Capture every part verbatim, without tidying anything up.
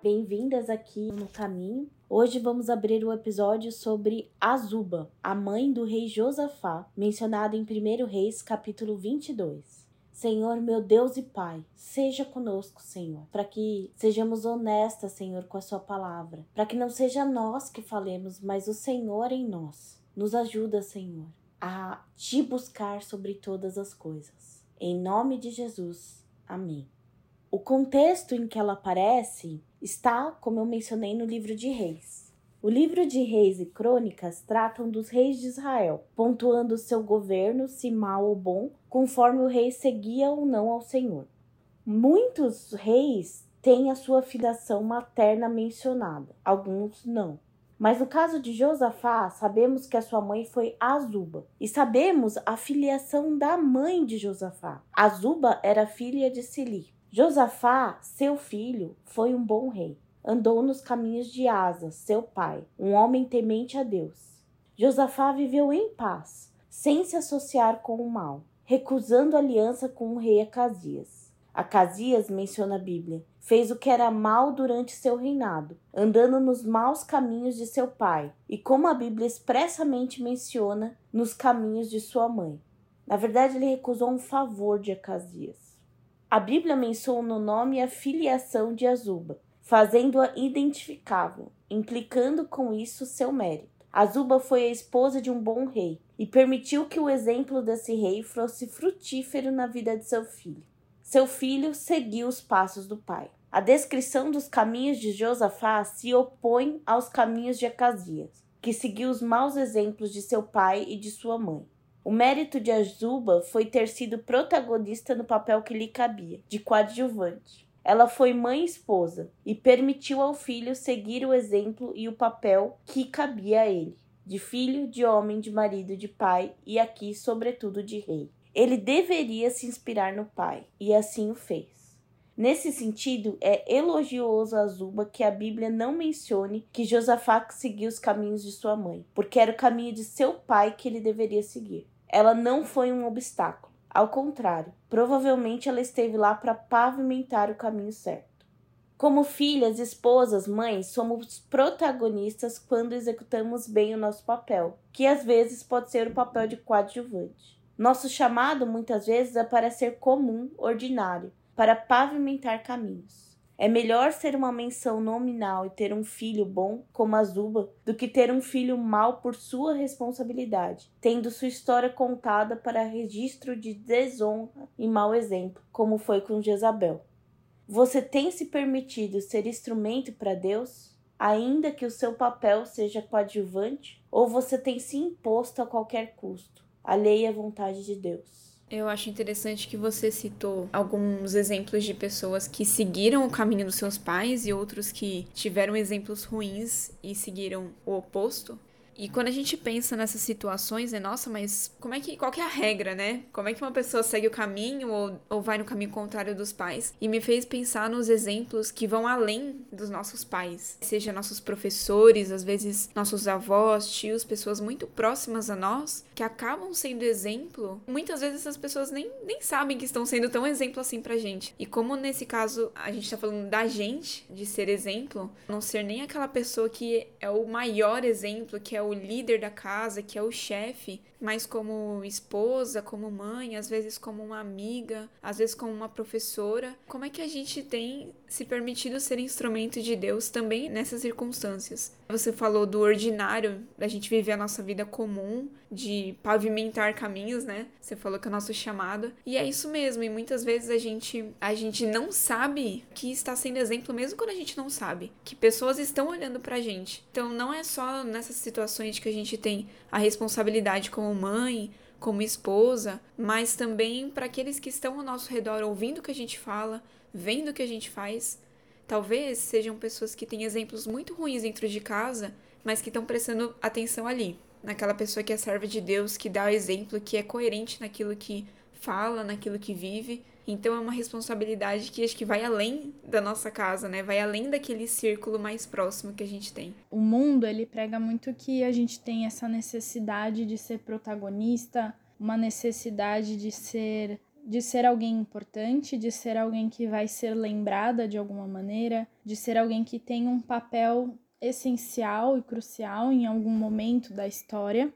Bem-vindas aqui no Caminho. Hoje vamos abrir o episódio sobre Azuba, a mãe do rei Josafá, mencionada em primeiro Reis, capítulo vinte e dois. Senhor, meu Deus e Pai, seja conosco, Senhor, para que sejamos honestas, Senhor, com a sua palavra, para que não seja nós que falemos, mas o Senhor em nós. Nos ajuda, Senhor, a te buscar sobre todas as coisas. Em nome de Jesus, amém. O contexto em que ela aparece está, como eu mencionei, no livro de Reis. O livro de Reis e Crônicas tratam dos reis de Israel, pontuando seu governo, se mal ou bom, conforme o rei seguia ou não ao Senhor. Muitos reis têm a sua filiação materna mencionada, alguns não. Mas no caso de Josafá, sabemos que a sua mãe foi Azuba. E sabemos a filiação da mãe de Josafá. Azuba era filha de Sili. Josafá, seu filho, foi um bom rei. Andou nos caminhos de Asa, seu pai, um homem temente a Deus. Josafá viveu em paz, sem se associar com o mal, recusando aliança com o rei Acasias. Acasias, menciona a Bíblia, fez o que era mal durante seu reinado, andando nos maus caminhos de seu pai, e como a Bíblia expressamente menciona, nos caminhos de sua mãe. Na verdade, ele recusou um favor de Acasias. A Bíblia menciona o nome e a filiação de Azuba, fazendo-a identificável, implicando com isso seu mérito. Azuba foi a esposa de um bom rei, e permitiu que o exemplo desse rei fosse frutífero na vida de seu filho. Seu filho seguiu os passos do pai. A descrição dos caminhos de Josafá se opõe aos caminhos de Acasias, que seguiu os maus exemplos de seu pai e de sua mãe. O mérito de Azuba foi ter sido protagonista no papel que lhe cabia, de coadjuvante. Ela foi mãe e esposa, e permitiu ao filho seguir o exemplo e o papel que cabia a ele, de filho, de homem, de marido, de pai e aqui, sobretudo, de rei. Ele deveria se inspirar no pai, e assim o fez. Nesse sentido, é elogioso a Azuba que a Bíblia não mencione que Josafá seguiu os caminhos de sua mãe, porque era o caminho de seu pai que ele deveria seguir. Ela não foi um obstáculo. Ao contrário, provavelmente ela esteve lá para pavimentar o caminho certo. Como filhas, esposas, mães, somos protagonistas quando executamos bem o nosso papel, que às vezes pode ser o papel de coadjuvante. Nosso chamado, muitas vezes, é para ser comum, ordinário, para pavimentar caminhos. É melhor ser uma menção nominal e ter um filho bom, como Azuba, do que ter um filho mau por sua responsabilidade, tendo sua história contada para registro de desonra e mau exemplo, como foi com Jezabel. Você tem se permitido ser instrumento para Deus, ainda que o seu papel seja coadjuvante, ou você tem se imposto a qualquer custo, alheia à vontade de Deus? Eu acho interessante que você citou alguns exemplos de pessoas que seguiram o caminho dos seus pais e outros que tiveram exemplos ruins e seguiram o oposto. E quando a gente pensa nessas situações, é nossa, mas como é que, qual que é a regra, né? Como é que uma pessoa segue o caminho ou, ou vai no caminho contrário dos pais? E me fez pensar nos exemplos que vão além dos nossos pais. Seja nossos professores, às vezes nossos avós, tios, pessoas muito próximas a nós, que acabam sendo exemplo. Muitas vezes essas pessoas nem, nem sabem que estão sendo tão exemplo assim pra gente. E como nesse caso a gente tá falando da gente, de ser exemplo, não ser nem aquela pessoa que é o maior exemplo, que é o o líder da casa, que é o chefe, mas como esposa, como mãe, às vezes como uma amiga, às vezes como uma professora. Como é que a gente tem se permitido ser instrumento de Deus também nessas circunstâncias? Você falou do ordinário, da gente viver a nossa vida comum, de pavimentar caminhos, né? Você falou que é o nosso chamado. E é isso mesmo, e muitas vezes a gente, a gente não sabe que está sendo exemplo, mesmo quando a gente não sabe, que pessoas estão olhando pra gente. Então não é só nessas situações que a gente tem a responsabilidade como mãe, como esposa, mas também para aqueles que estão ao nosso redor ouvindo o que a gente fala, vendo o que a gente faz. Talvez sejam pessoas que têm exemplos muito ruins dentro de casa, mas que estão prestando atenção ali, naquela pessoa que é serva de Deus, que dá o exemplo, que é coerente naquilo que fala, naquilo que vive. Então é uma responsabilidade que acho que vai além da nossa casa, né? Vai além daquele círculo mais próximo que a gente tem. O mundo, ele prega muito que a gente tem essa necessidade de ser protagonista, uma necessidade de ser de ser alguém importante, de ser alguém que vai ser lembrada de alguma maneira, de ser alguém que tem um papel essencial e crucial em algum momento da história.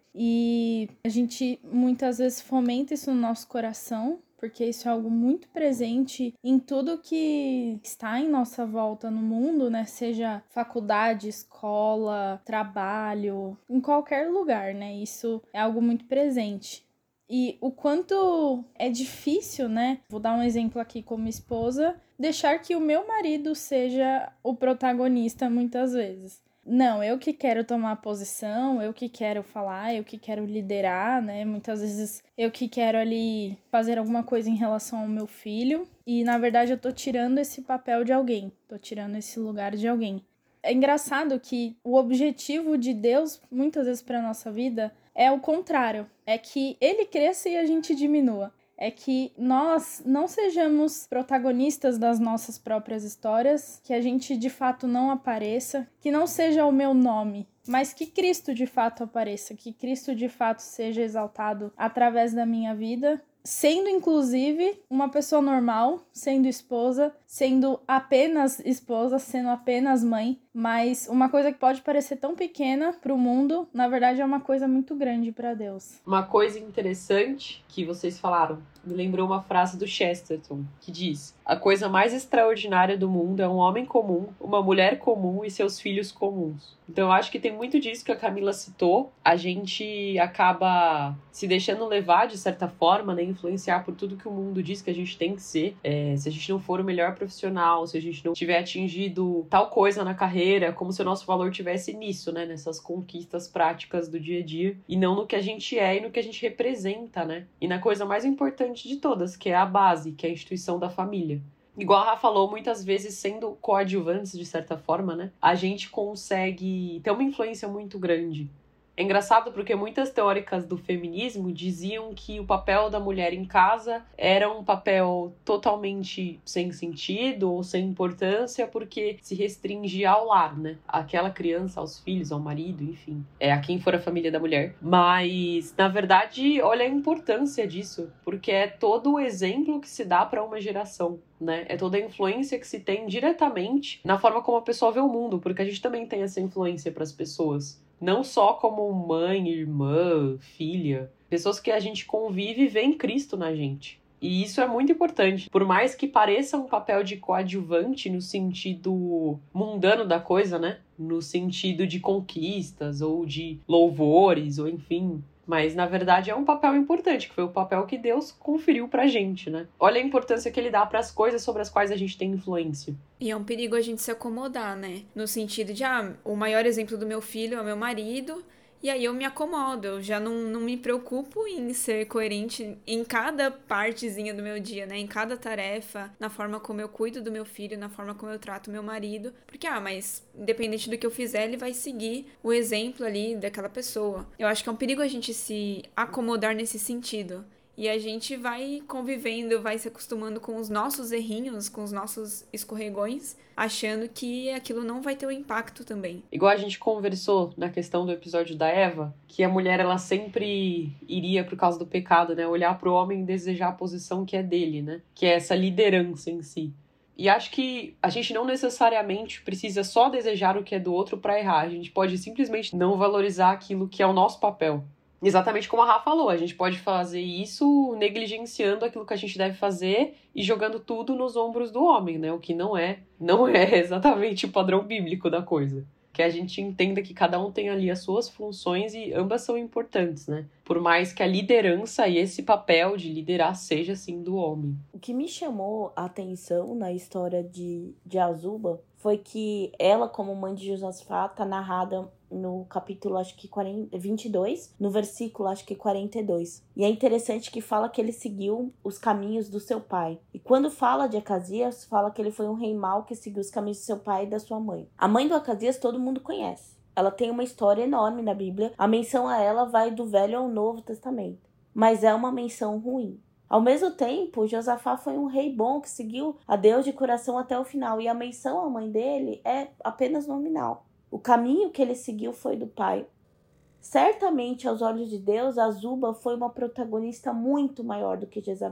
E a gente muitas vezes fomenta isso no nosso coração, porque isso é algo muito presente em tudo que está em nossa volta no mundo, né? Seja faculdade, escola, trabalho, em qualquer lugar, né? Isso é algo muito presente. E o quanto é difícil, né? Vou dar um exemplo aqui como esposa, deixar que o meu marido seja o protagonista muitas vezes. Não, eu que quero tomar posição, eu que quero falar, eu que quero liderar, né? Muitas vezes eu que quero ali fazer alguma coisa em relação ao meu filho. E, na verdade, eu tô tirando esse papel de alguém, tô tirando esse lugar de alguém. É engraçado que o objetivo de Deus, muitas vezes para nossa vida, é o contrário. É que ele cresça e a gente diminua. É que nós não sejamos protagonistas das nossas próprias histórias, que a gente de fato não apareça, que não seja o meu nome, mas que Cristo de fato apareça, que Cristo de fato seja exaltado através da minha vida, sendo inclusive uma pessoa normal, sendo esposa, sendo apenas esposa, sendo apenas mãe, mas uma coisa que pode parecer tão pequena para o mundo, na verdade é uma coisa muito grande para Deus. Uma coisa interessante que vocês falaram, me lembrou uma frase do Chesterton, que diz: a coisa mais extraordinária do mundo é um homem comum, uma mulher comum e seus filhos comuns. Então eu acho que tem muito disso que a Camila citou. A gente acaba se deixando levar, de certa forma, né, influenciar por tudo que o mundo diz que a gente tem que ser. É, se a gente não for o melhor profissional, se a gente não tiver atingido tal coisa na carreira, como se o nosso valor tivesse nisso, né, nessas conquistas práticas do dia a dia, e não no que a gente é e no que a gente representa, né? E na coisa mais importante de todas, que é a base, que é a instituição da família. Igual a Rafa falou, muitas vezes sendo coadjuvantes, de certa forma, né, a gente consegue ter uma influência muito grande. É engraçado porque muitas teóricas do feminismo diziam que o papel da mulher em casa era um papel totalmente sem sentido ou sem importância, porque se restringia ao lar, né? Aquela criança, aos filhos, ao marido, enfim. É a quem for a família da mulher. Mas, na verdade, olha a importância disso, porque é todo o exemplo que se dá para uma geração. Né? É toda a influência que se tem diretamente na forma como a pessoa vê o mundo, porque a gente também tem essa influência para as pessoas. Não só como mãe, irmã, filha. Pessoas que a gente convive e vêem Cristo na gente. E isso é muito importante. Por mais que pareça um papel de coadjuvante no sentido mundano da coisa, né? No sentido de conquistas ou de louvores, ou enfim. Mas, na verdade, é um papel importante, que foi o papel que Deus conferiu pra gente, né? Olha a importância que ele dá pras coisas sobre as quais a gente tem influência. E é um perigo a gente se acomodar, né? No sentido de, ah, o maior exemplo do meu filho é o meu marido, e aí eu me acomodo, eu já não, não me preocupo em ser coerente em cada partezinha do meu dia, né? Em cada tarefa, na forma como eu cuido do meu filho, na forma como eu trato meu marido. Porque, ah, mas independente do que eu fizer, ele vai seguir o exemplo ali daquela pessoa. Eu acho que é um perigo a gente se acomodar nesse sentido. E a gente vai convivendo, vai se acostumando com os nossos errinhos, com os nossos escorregões, achando que aquilo não vai ter um impacto também. Igual a gente conversou na questão do episódio da Eva, que a mulher ela sempre iria, por causa do pecado, né, olhar para o homem e desejar a posição que é dele, né, que é essa liderança em si. E acho que a gente não necessariamente precisa só desejar o que é do outro para errar. A gente pode simplesmente não valorizar aquilo que é o nosso papel. Exatamente como a Rafa falou, a gente pode fazer isso negligenciando aquilo que a gente deve fazer e jogando tudo nos ombros do homem, né? O que não é, não é exatamente o padrão bíblico da coisa. Que a gente entenda que cada um tem ali as suas funções e ambas são importantes, né? Por mais que a liderança e esse papel de liderar seja, assim, do homem. O que me chamou a atenção na história de, de Azuba foi que ela, como mãe de Josafá, tá narrada no capítulo, acho que quarenta, vinte e dois, no versículo, acho que quarenta e dois. E é interessante que fala que ele seguiu os caminhos do seu pai. E quando fala de Acasias, fala que ele foi um rei mau que seguiu os caminhos do seu pai e da sua mãe. A mãe do Acasias todo mundo conhece. Ela tem uma história enorme na Bíblia. A menção a ela vai do Velho ao Novo Testamento. Mas é uma menção ruim. Ao mesmo tempo, Josafá foi um rei bom que seguiu a Deus de coração até o final. E a menção à mãe dele é apenas nominal. O caminho que ele seguiu foi do pai. Certamente, aos olhos de Deus, Azuba foi uma protagonista muito maior do que Jezabel.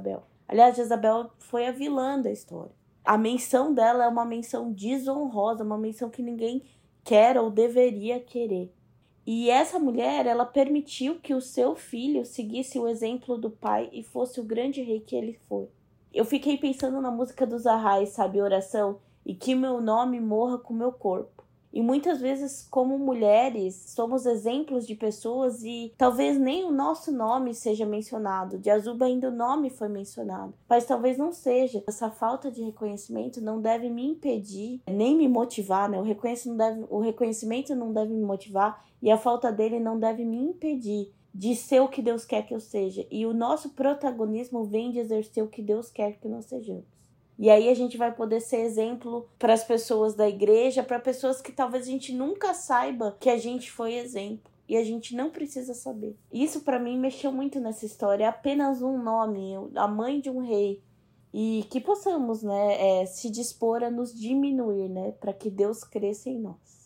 Aliás, Jezabel foi a vilã da história. A menção dela é uma menção desonrosa, uma menção que ninguém quer ou deveria querer. E essa mulher, ela permitiu que o seu filho seguisse o exemplo do pai e fosse o grande rei que ele foi. Eu fiquei pensando na música dos Arrais, sabe, oração, e que meu nome morra com meu corpo. E muitas vezes, como mulheres, somos exemplos de pessoas e talvez nem o nosso nome seja mencionado. De Azuba ainda o nome foi mencionado, mas talvez não seja. Essa falta de reconhecimento não deve me impedir, nem me motivar, né? O reconhecimento não deve, o reconhecimento não deve me motivar e a falta dele não deve me impedir de ser o que Deus quer que eu seja. E o nosso protagonismo vem de exercer o que Deus quer que nós sejamos. E aí a gente vai poder ser exemplo para as pessoas da igreja, para pessoas que talvez a gente nunca saiba que a gente foi exemplo. E a gente não precisa saber. Isso para mim mexeu muito nessa história. É apenas um nome, a mãe de um rei. E que possamos, né, é, se dispor a nos diminuir, né, para que Deus cresça em nós.